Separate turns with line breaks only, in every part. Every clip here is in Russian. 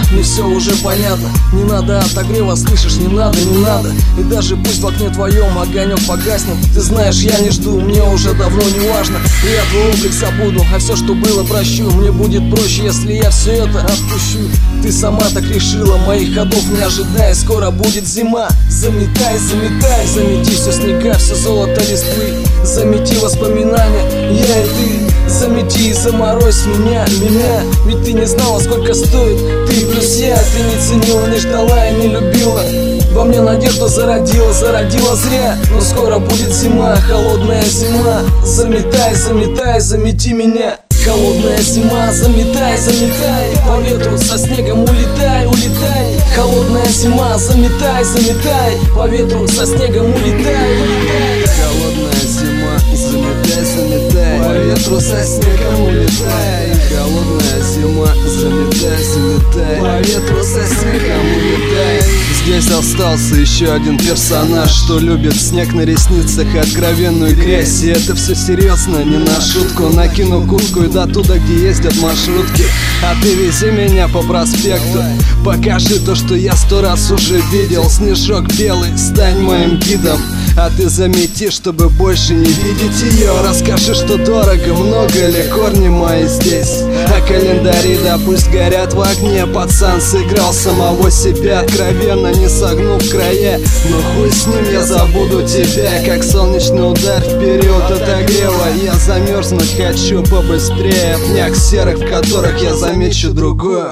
мне все уже понятно. Не надо отогрева, слышишь, не надо, не надо. И даже пусть в окне твоем огонек погаснет, ты знаешь, я не жду, мне уже давно не важно. Я твой облик забуду, а все, что было, прощу. Мне будет проще, если я все это отпущу. Ты сама так решила, моих ходов не ожидай. Скоро будет зима, заметай, заметай. Замети все снега, все золото листвы. Замети воспоминания, я и ты. Замети и заморозь меня. Ведь ты не знала, сколько стоит ты плюс я. Ты не ценила, не ждала и не любила. Во мне надежду зародила зря. Но скоро будет зима, холодная зима. Заметай, заметай, замети меня. Холодная зима, заметай, заметай. По ветру со снегом улетай, улетай. Холодная зима, заметай, заметай. По ветру со снегом улетай, улетай.
Холодная зима, заметай, заметай. По ветру со снегом улетай. Холодная зима, заметай, заметай. По ветру со снегом улетай. Здесь остался еще один персонаж, что любит снег на ресницах и откровенную грязь. И это все серьезно, не на шутку. Накину куртку и до туда, где ездят маршрутки. А ты вези меня по проспекту, покажи то, что я 100 раз уже видел. Снежок белый, стань моим гидом. А ты замети, чтобы больше не видеть ее. Расскажи, что дорого, много ли корни мои здесь. А календари, да пусть горят в огне. Пацан сыграл самого себя, откровенно не согнув края. Но хуй с ним, я забуду тебя. Как солнечный удар в период отогрева. Я замерзнуть хочу побыстрее. В днях серых, в которых я замечу другую.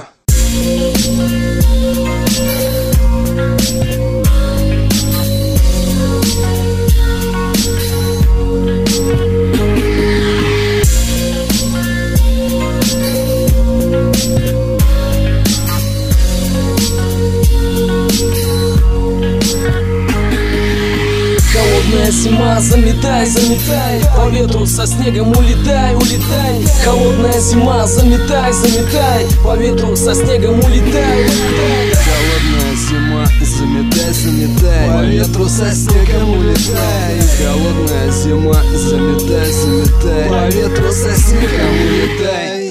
Холодная зима, заметай, заметай. По ветру со снегом улетай, улетай. Холодная зима, заметай, заметай. По ветру со снегом улетай, улетай.
Холодная зима, заметай, заметай. По ветру со снегом улетай. Холодная зима, заметай, заметай. По ветру со снегом улетай.